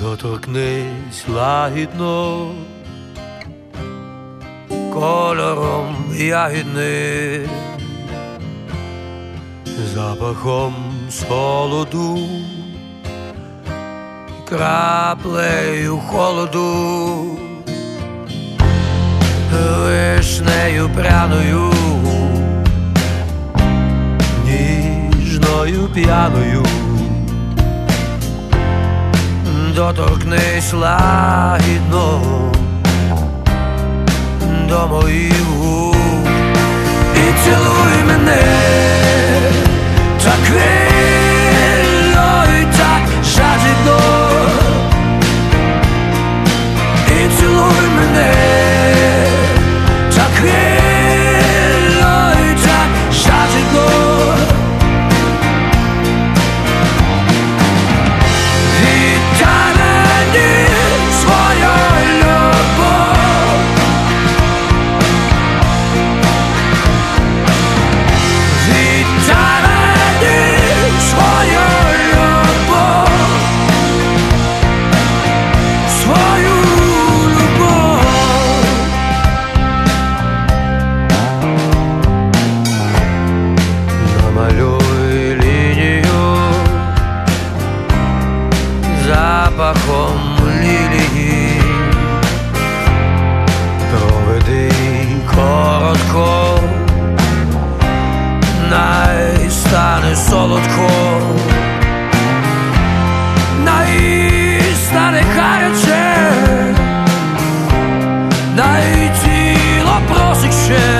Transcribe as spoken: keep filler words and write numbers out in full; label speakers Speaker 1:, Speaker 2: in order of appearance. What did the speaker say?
Speaker 1: Доторкнись лагідно кольором ягідним, запахом солоду, краплею холоду, вишнею пряною, ніжною п'яною. Доторкнись лагідно до моїх губ і цілуй мене так вільно і так жадібно, і цілуй мене так вільно і так жадібно. Запахом лілії проведи коротко, най стане солодко, най стане гаряче, най тіло просить ще.